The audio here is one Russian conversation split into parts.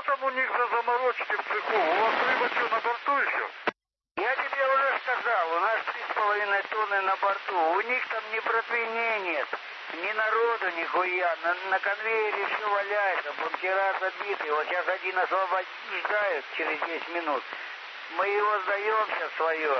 там у них за заморочки в цеху? У вас рыба что, на борту еще? Я тебе уже сказал, у нас 3,5 тонны на борту. У них там ни братвине нет, ни народу, нихуя. На конвейере все валяется, бункера забиты. Вот сейчас один освобождают через 10 минут. Мы его сдаем сейчас свое.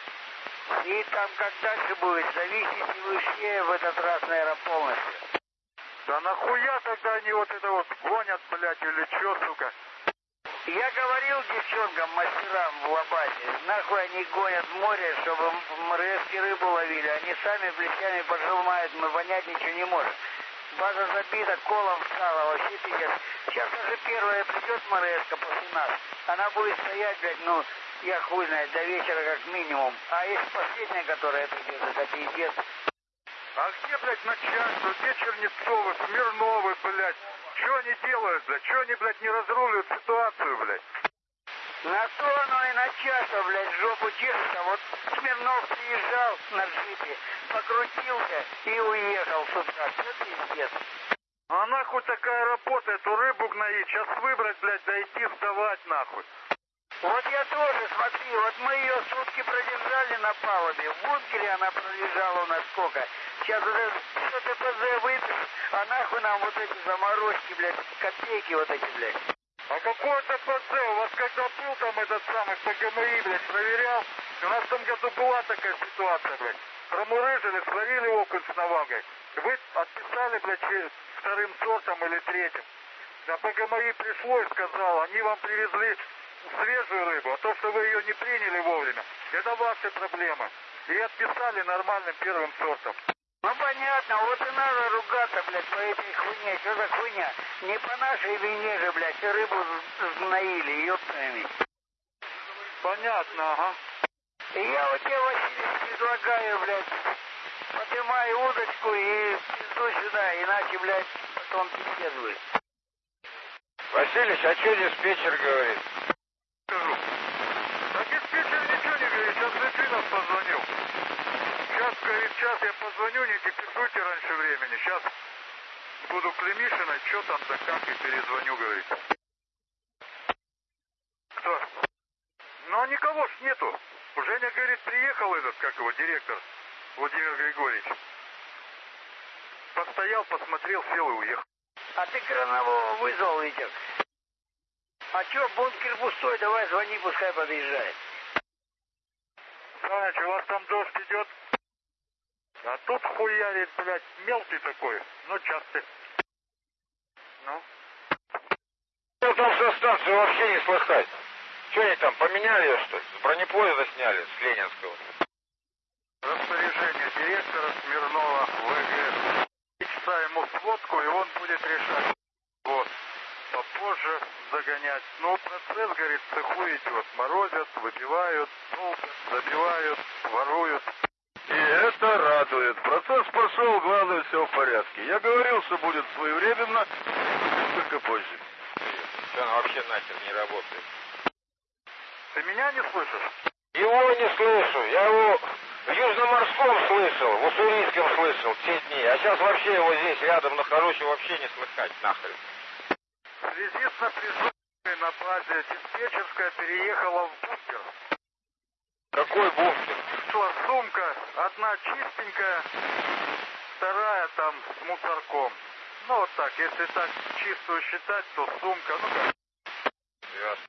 И там как дальше будет, зависите вы все в этот раз, наверное, полностью. Да нахуя тогда они вот это вот гонят, блядь, или чё, сука? Я говорил девчонкам, мастерам в Лабасе, нахуй они гонят в море, чтобы в МРСке рыбу ловили. Они сами плечами пожимают, мы понять ничего не можем. База забита, колом встала, вообще пиздец. Сейчас даже первая придет МРСка после нас. Она будет стоять, блядь, ну, я хуй знает, до вечера как минимум. А если последняя, которая придет, это пиздец. А где, блядь, начальство? Где Чернецовы, Смирновы, блядь? Что они делают, блядь? Что они, блядь, не разруливают ситуацию, блядь? На то оно и начальство, блядь, жопу чешется. Вот Смирнов приезжал на джипе, покрутился и уехал с утра. Что пиздец? А нахуй такая работа, эту рыбу гноить, сейчас выбрать, блядь, дойти сдавать, нахуй. Вот я тоже, смотри, вот мы ее сутки продержали на палубе. В бункере она пролежала у нас сколько. Сейчас вот это все ТПЗ выпишет, а нахуй нам вот эти заморозки, блядь, копейки вот эти, блядь. А какой ТПЗ? У вас когда был там этот самый ПГМИ, блядь, проверял? У нас в том году была такая ситуация, блядь. Промурыжили, словили окунь с навагой. Вы отписали, блядь, вторым сортом или третьим. А ПГМИ пришло и сказал, они вам привезли свежую рыбу, а то, что вы ее не приняли вовремя, это ваши проблемы. И отписали нормальным первым сортом. Ну понятно, вот и надо ругаться, блядь, по этой хуйне. Что за хуйня? Не по нашей вине же, блядь, рыбу сгноили, ёптами. Понятно, ага. И я вот тебе, Василий, предлагаю, блядь, поднимай удочку и пизду сюда, иначе, блядь, потом пиздец будет. Василий, а что диспетчер говорит? Скажу. А диспетчер ничего не говорит, сейчас Литвинов позвонил. Сейчас, говорит, сейчас я позвоню, не депрессуйте раньше времени. Сейчас буду Клемишиной, что там да как, и перезвоню, говорит. Кто? Ну, никого ж нету. Женя, говорит, приехал этот, как его, директор Владимир Григорьевич. Постоял, посмотрел, сел и уехал. А ты Кранового вызвал, Витя? А чё, бункер пустой, давай звони, пускай подъезжает. Саныч, у вас там дождь идет? А тут хуярит, блядь, мелкий такой, ну частый. Ну? Ну там со станции вообще не слыхать. Что они там, поменяли ее, что ли? С бронепоезда сняли, с Ленинского. Распоряжение директора Смирнова ВГ. 3 часа ему сводку, и он будет решать. Вот. Попозже загонять. Ну, процесс, говорит, в цеху идет. Морозят, выпивают, забивают, воруют. И это радует. Процесс пошел, главное, все в порядке. Я говорил, что будет своевременно, только позже. Что она вообще нахер не работает? Ты меня не слышишь? Его не слышу. Я его в Южноморском слышал, в Уссурийском слышал те дни. А сейчас вообще его здесь рядом нахожусь, вообще не слыхать нахрен. В связи с напряженной на базе диспетчерская переехала в бункер. Какой бункер? Шла сумка, одна чистенькая, вторая там с мусорком. Ну вот так, если так чистую считать, то сумка, ну как